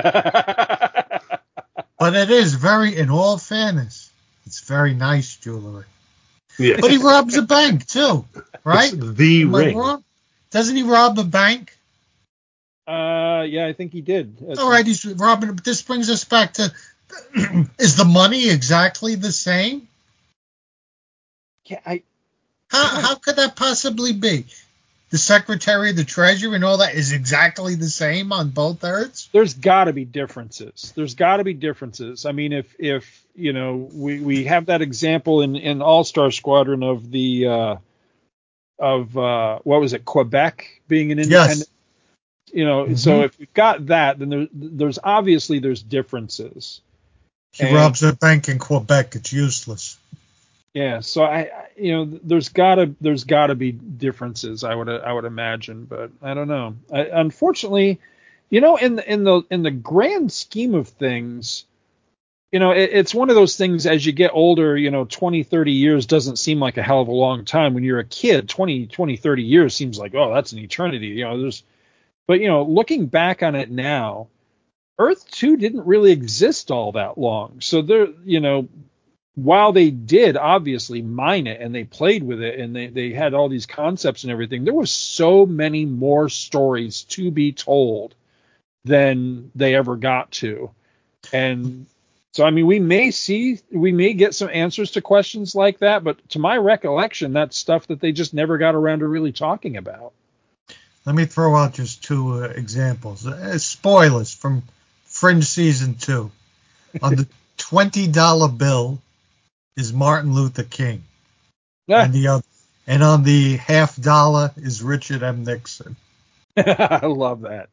it is in all fairness, it's very nice jewelry. Yeah. But he robs a bank too, right? It's the ring. Doesn't he rob a bank? Yeah, I think he did. All right, he's robbing. But this brings us back to: is the money exactly the same? Yeah, How could that possibly be? The Secretary of the Treasury and all that is exactly the same on both Earths? There's got to be differences. I mean, if we have that example in All-Star Squadron of the what was it, Quebec being an independent. Yes. So if we've got that, then there's obviously differences. He robs a bank in Quebec. It's useless. Yeah, so there's gotta be differences. I would imagine, but I don't know. Unfortunately, in the grand scheme of things, it's one of those things. As you get older, 20, 30 years doesn't seem like a hell of a long time. When you're a kid, 20, 30 years seems like, oh, that's an eternity. But looking back on it now, Earth 2 didn't really exist all that long. So there, while they did obviously mine it and they played with it and they had all these concepts and everything, there was so many more stories to be told than they ever got to. And so, I mean, we may get some answers to questions like that, but to my recollection, that's stuff that they just never got around to really talking about. Let me throw out just 2 examples. Spoilers from Fringe Season 2. On the $20 bill is Martin Luther King. Yeah. And on the $50 is Richard M. Nixon. I love that.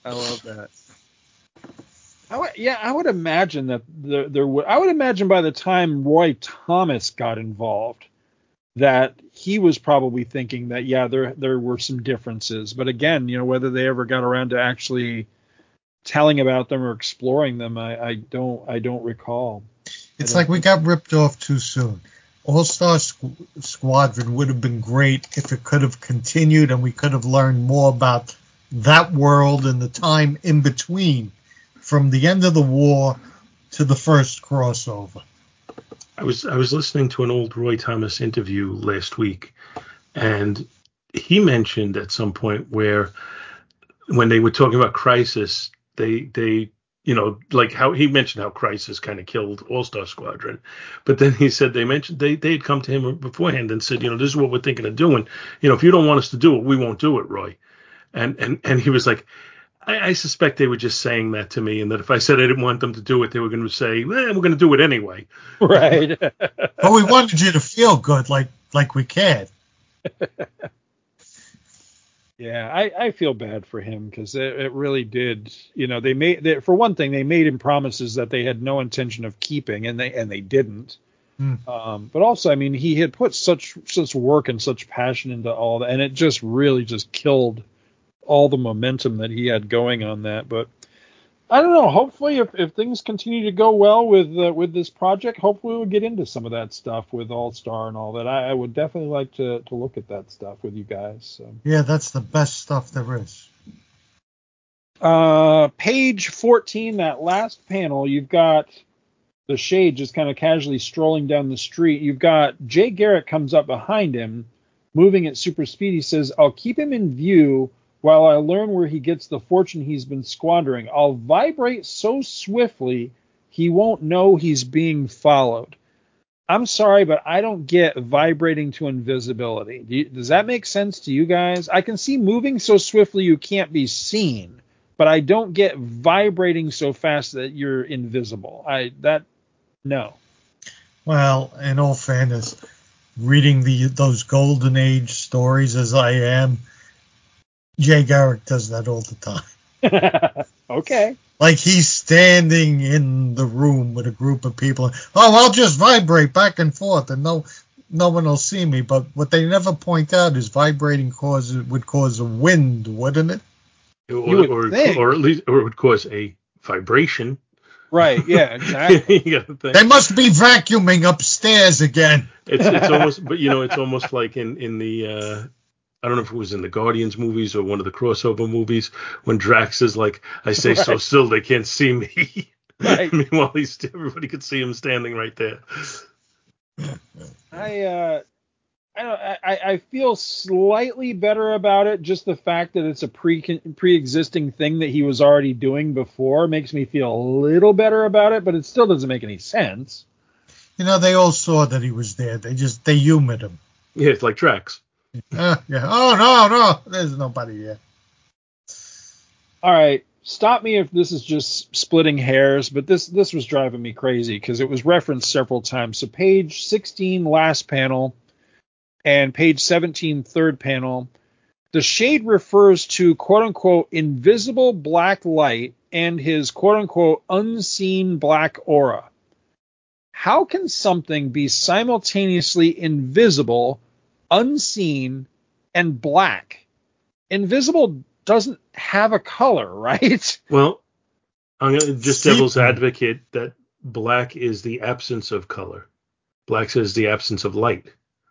I would imagine that I would imagine by the time Roy Thomas got involved, that he was probably thinking that, yeah, there were some differences. But again, whether they ever got around to actually telling about them or exploring them, I don't recall. It's like we got ripped off too soon. All-Star Squadron would have been great if it could have continued and we could have learned more about that world and the time in between, from the end of the war to the first crossover. I was listening to an old Roy Thomas interview last week, and he mentioned at some point where when they were talking about Crisis, they like how he mentioned how Crisis kind of killed All-Star Squadron, but then he said they had come to him beforehand and said, this is what we're thinking of doing. If you don't want us to do it, we won't do it, Roy. And he was like, I suspect they were just saying that to me, and that if I said I didn't want them to do it, they were going to say, we're going to do it anyway. Right. But we wanted you to feel good, like we cared. Yeah, I feel bad for him because it really did. For one thing, they made him promises that they had no intention of keeping, and they didn't. But also, I mean, he had put such work and such passion into all that, and it just really just killed all the momentum that he had going on that. But I don't know. Hopefully, if things continue to go well with this project, hopefully we'll get into some of that stuff with All Star and all that. I would definitely like to look at that stuff with you guys. So. Yeah, that's the best stuff there is. Page 14, that last panel, you've got the Shade just kind of casually strolling down the street. You've got Jay Garrick comes up behind him, moving at super speed. He says, "I'll keep him in view while I learn where he gets the fortune he's been squandering. I'll vibrate so swiftly he won't know he's being followed." I'm sorry, but I don't get vibrating to invisibility. Does that make sense to you guys? I can see moving so swiftly you can't be seen, but I don't get vibrating so fast that you're invisible. No. Well, in all fairness, reading those Golden Age stories as I am, Jay Garrick does that all the time. Okay. Like he's standing in the room with a group of people. Oh, I'll just vibrate back and forth and no one will see me. But what they never point out is vibrating would cause a wind, wouldn't it? Or at least it would cause a vibration. Right, yeah, exactly. They must be vacuuming upstairs again. It's almost, but it's almost like in the I don't know if it was in the Guardians movies or one of the crossover movies when Drax is like, I say so still they can't see me. Right. Meanwhile, everybody could see him standing right there. I feel slightly better about it. Just the fact that it's a pre-existing thing that he was already doing before makes me feel a little better about it, but it still doesn't make any sense. They all saw that he was there. They humored him. Yeah, it's like Drax. Yeah. Oh, no. There's nobody here. All right. Stop me if this is just splitting hairs, but this was driving me crazy because it was referenced several times. So page 16, last panel, and page 17, third panel. The Shade refers to quote-unquote invisible black light and his quote-unquote unseen black aura. How can something be simultaneously invisible, unseen, and black? Invisible doesn't have a color, right? Well, I'm going to just devil's advocate that black is the absence of color. Black is the absence of light.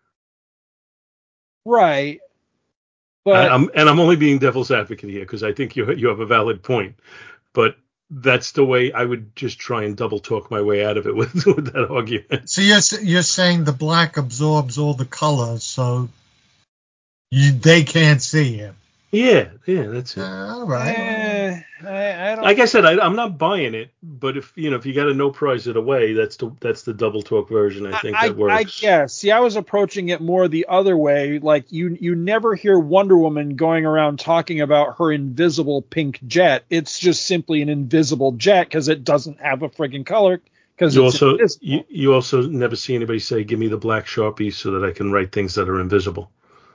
Right. But I'm only being devil's advocate here because I think you have a valid point. But that's the way I would just try and double talk my way out of it with that argument. So you're saying the black absorbs all the color, so they can't see him. Yeah, that's it. All right. I don't. Like I said, I'm not buying it, but if you got a no prize it away, that's the double talk version. I think that works. I guess. See, I was approaching it more the other way. Like you never hear Wonder Woman going around talking about her invisible pink jet. It's just simply an invisible jet because it doesn't have a friggin' color. Because you also never see anybody say, "Give me the black Sharpie so that I can write things that are invisible."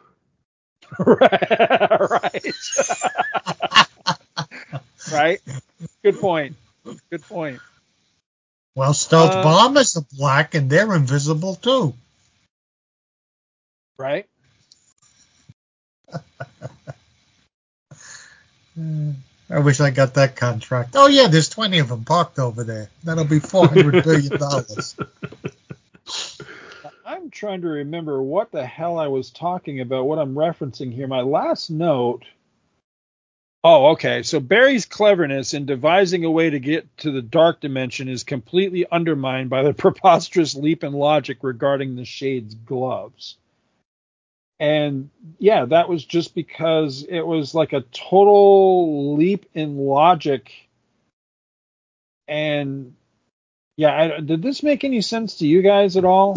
Right. Right. Good point. Well, stealth bombers are black and they're invisible too. Right. I wish I got that contract. Oh yeah, there's 20 of them parked over there. That'll be $400 billion. I'm trying to remember what the hell I was talking about, what I'm referencing here. My last note. Oh, okay. So Barry's cleverness in devising a way to get to the dark dimension is completely undermined by the preposterous leap in logic regarding the Shade's gloves. And yeah, that was just because it was like a total leap in logic And yeah, did this make any sense to you guys at all?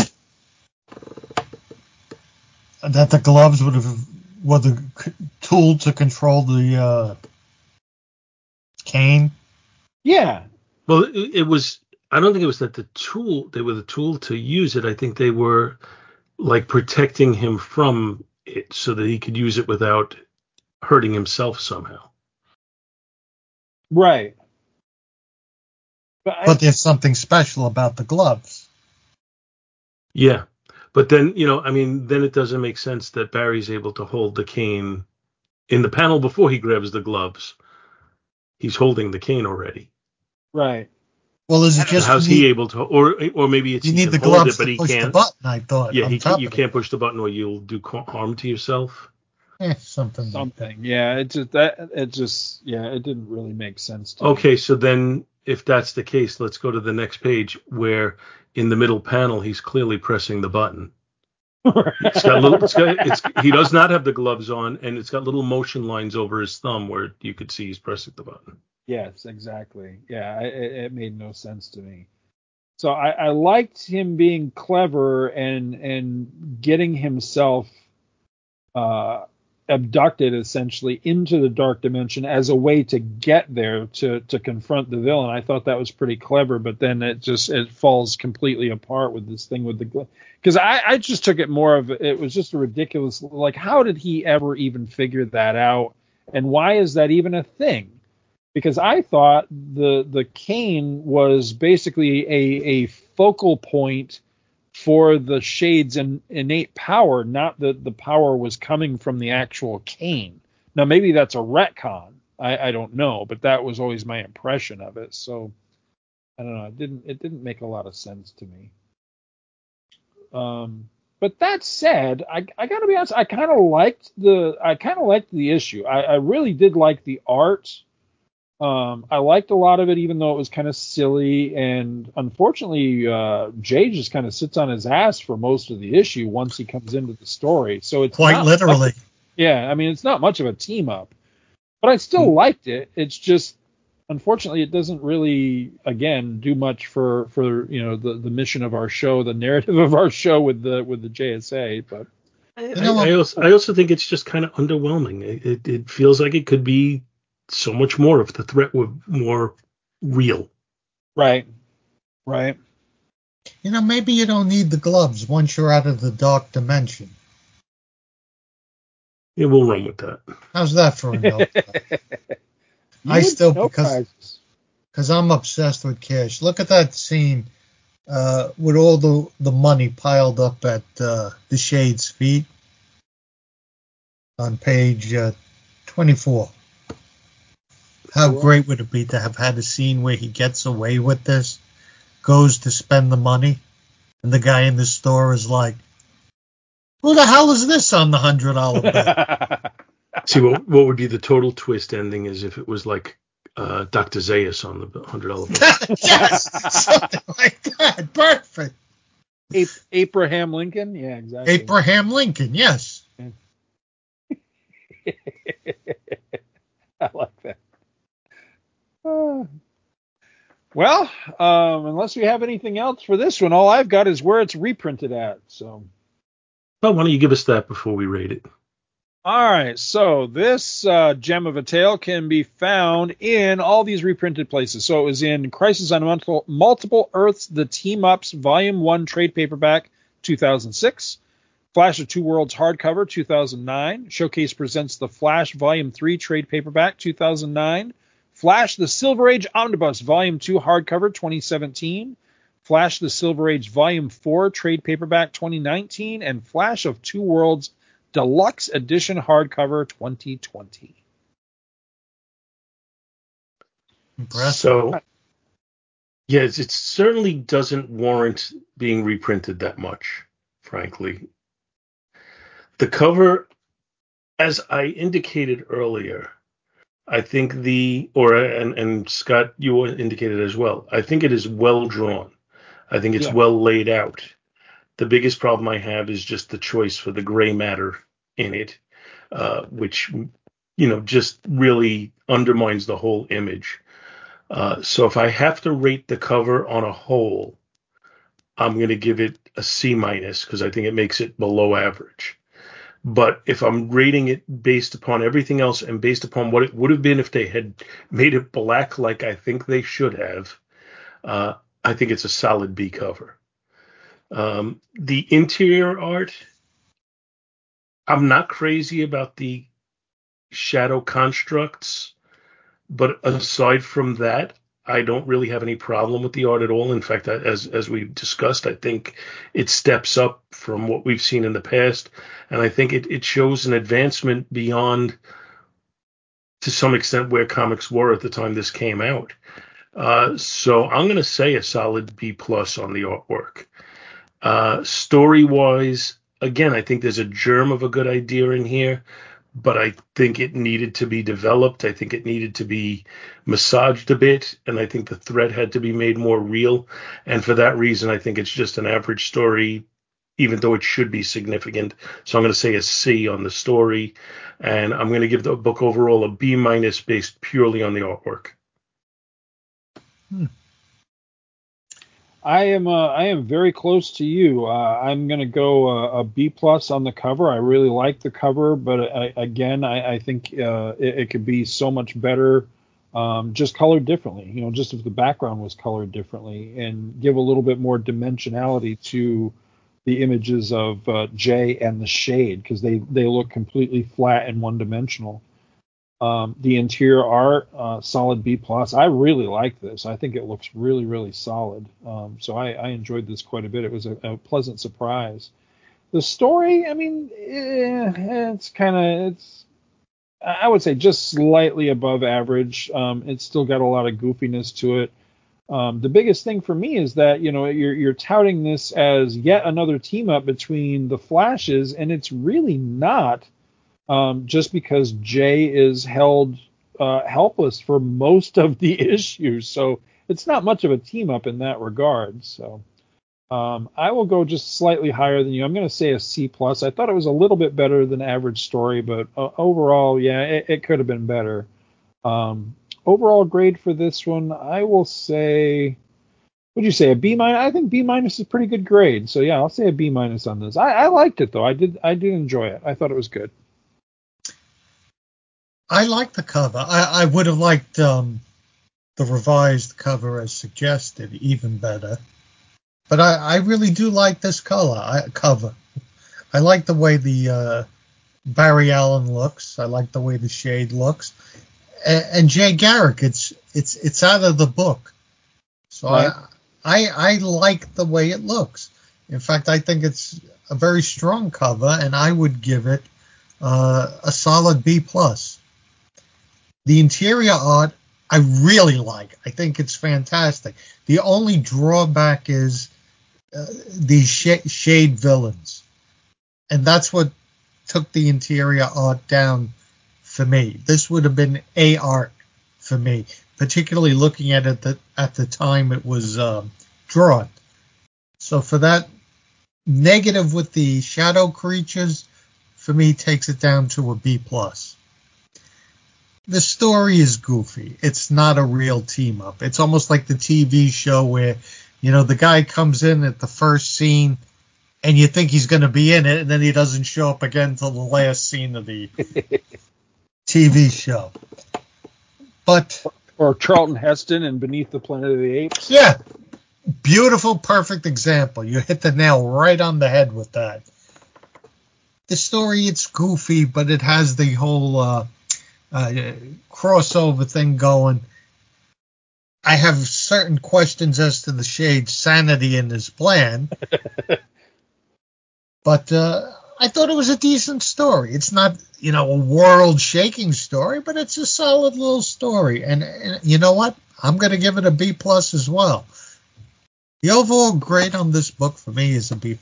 That the gloves were the tool to control the cane? Yeah. Well, it was. I don't think it was that they were the tool to use it. I think they were like protecting him from it so that he could use it without hurting himself somehow. Right. But there's something special about the gloves. Yeah. But then, then it doesn't make sense that Barry's able to hold the cane in the panel before he grabs the gloves. He's holding the cane already. Right. Well, is it just how's he able to, or maybe it's you he need can the hold gloves it, but to he push can't. The button, I thought. Yeah, you can't push the button, or you'll do harm to yourself. Something. Like that. Yeah, it didn't really make sense to me. Okay, so then if that's the case, let's go to the next page where in the middle panel he's clearly pressing the button. He does not have the gloves on, and it's got little motion lines over his thumb where you could see he's pressing the button. Yes, exactly. Yeah, it made no sense to me. So I liked him being clever and getting himself abducted essentially into the dark dimension as a way to get there to confront the villain. I thought that was pretty clever, but then it falls completely apart with this thing with the, because I just took it more of, it was just a ridiculous, like, how did he ever even figure that out, and why is that even a thing? Because I thought the cane was basically a focal point for the Shade's innate power, not that the power was coming from the actual cane. Now, maybe that's a retcon. I don't know, but that was always my impression of it. So I don't know. It didn't make a lot of sense to me. But that said, I got to be honest. I kind of liked the issue. I really did like the art. I liked a lot of it, even though it was kind of silly, and unfortunately, Jay just kind of sits on his ass for most of the issue once he comes into the story. So it's quite literally. Yeah, I mean, it's not much of a team up, but I still liked it. It's just, unfortunately, it doesn't really, again, do much for the mission of our show, the narrative of our show with the JSA. But I also think it's just kind of underwhelming. It feels like it could be so much more if the threat were more real. Right. Maybe you don't need the gloves once you're out of the dark dimension. Yeah, we'll run with that. How's that for a note? I still, because I'm obsessed with Cash. Look at that scene with all the money piled up at the Shade's feet on page 24. How great would it be to have had a scene where he gets away with this, goes to spend the money, and the guy in the store is like, who the hell is this on the $100 bill? See, what would be the total twist ending is if it was like Dr. Zaius on the $100 bill. Yes, something like that. Perfect. Abraham Lincoln? Yeah, exactly. Abraham Lincoln, yes. I like that. Well, unless we have anything else for this one, all I've got is where it's reprinted at. So, well, why don't you give us that before we rate it? All right. So this gem of a tale can be found in all these reprinted places. So it was in Crisis on Multiple Earths, The Team Ups, Volume 1 Trade Paperback, 2006. Flash of Two Worlds hardcover, 2009. Showcase presents The Flash Volume 3 Trade Paperback, 2009. Flash the Silver Age Omnibus Volume 2 hardcover 2017, Flash the Silver Age Volume 4 trade paperback 2019, and Flash of Two Worlds Deluxe Edition hardcover 2020. Impressive. So, yes, it certainly doesn't warrant being reprinted that much, frankly. The cover, as I indicated earlier, I think and Scott, you indicated as well, I think it is well drawn. I think it's well laid out. The biggest problem I have is just the choice for the gray matter in it, which, just really undermines the whole image. So if I have to rate the cover on a whole, I'm going to give it a C- because I think it makes it below average. But if I'm rating it based upon everything else and based upon what it would have been if they had made it black like I think they should have, I think it's a solid B cover. The interior art, I'm not crazy about the shadow constructs, but aside from that, I don't really have any problem with the art at all. In fact, as we've discussed, I think it steps up from what we've seen in the past, and I think it shows an advancement beyond, to some extent, where comics were at the time this came out. So I'm going to say a solid B plus on the artwork. Story wise, again, I think there's a germ of a good idea in here, but I think it needed to be developed. I think it needed to be massaged a bit, and I think the thread had to be made more real. And for that reason, I think it's just an average story, even though it should be significant. So I'm going to say a C on the story, and I'm going to give the book overall a B- based purely on the artwork. I am very close to you. I'm going to go a B plus on the cover. I really like the cover, but I think it could be so much better, just colored differently. Just if the background was colored differently and give a little bit more dimensionality to the images of Jay and the Shade, because they look completely flat and one dimensional. The interior art, solid B plus. I really like this. I think it looks really, really solid. So I enjoyed this quite a bit. It was a pleasant surprise. The story, I mean, I would say just slightly above average. It's still got a lot of goofiness to it. The biggest thing for me is that, you're touting this as yet another team up between the Flashes, and it's really not. Just because Jay is held helpless for most of the issues. So it's not much of a team up in that regard. So I will go just slightly higher than you. I'm going to say a C+. I thought it was a little bit better than average story, but overall, yeah, it could have been better. Overall grade for this one, I will say, would you say a B-? I think B- is a pretty good grade. So yeah, I'll say a B- on this. I liked it though. I did enjoy it. I thought it was good. I like the cover. I would have liked the revised cover as suggested even better. But I really do like this cover. I like the way the Barry Allen looks. I like the way the Shade looks. And Jay Garrick, it's out of the book. So right. I like the way it looks. In fact, I think it's a very strong cover, and I would give it a solid B+. The interior art, I really like. I think it's fantastic. The only drawback is these Shade villains. And that's what took the interior art down for me. This would have been A art for me, particularly looking at it at the time it was drawn. So for that, negative with the shadow creatures, for me, takes it down to a B+. The story is goofy. It's not a real team up. It's almost like the TV show where, the guy comes in at the first scene and you think he's going to be in it, and then he doesn't show up again until the last scene of the TV show. Or Charlton Heston in Beneath the Planet of the Apes. Yeah. Beautiful, perfect example. You hit the nail right on the head with that. The story, it's goofy, but it has the whole crossover thing going. I have certain questions as to the Shade's sanity in his plan, but I thought it was a decent story. It's not, a world-shaking story, but it's a solid little story. And you know what? I'm going to give it a B+ as well. The overall grade on this book for me is a B+.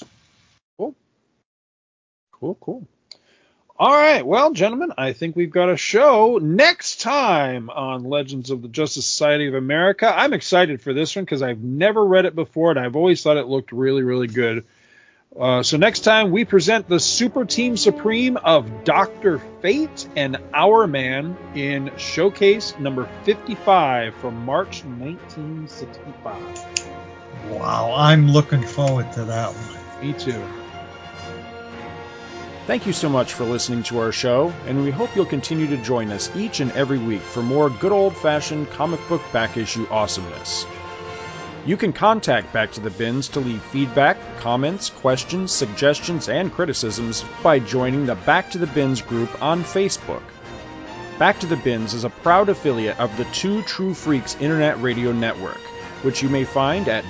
Cool. All right, well, gentlemen, I think we've got a show next time on Legends of the Justice Society of America. I'm excited for this one because I've never read it before, and I've always thought it looked really, really good. So next time we present the Super Team Supreme of Dr. Fate and Our Man in Showcase number 55 from March 1965. Wow, I'm looking forward to that one. Me too. Thank you so much for listening to our show, and we hope you'll continue to join us each and every week for more good old-fashioned comic book back issue awesomeness. You can contact Back to the Bins to leave feedback, comments, questions, suggestions, and criticisms by joining the Back to the Bins group on Facebook. Back to the Bins is a proud affiliate of the Two True Freaks Internet Radio Network, which you may find at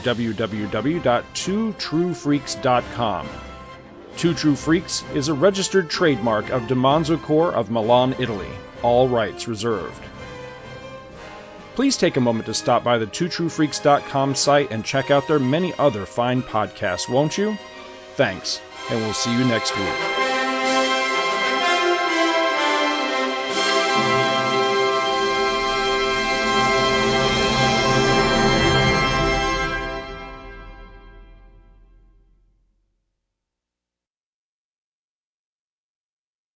www.twotruefreaks.com. Two True Freaks is a registered trademark of DiManzo Corps of Milan, Italy. All rights reserved. Please take a moment to stop by the twotruefreaks.com site and check out their many other fine podcasts, won't you? Thanks, and we'll see you next week.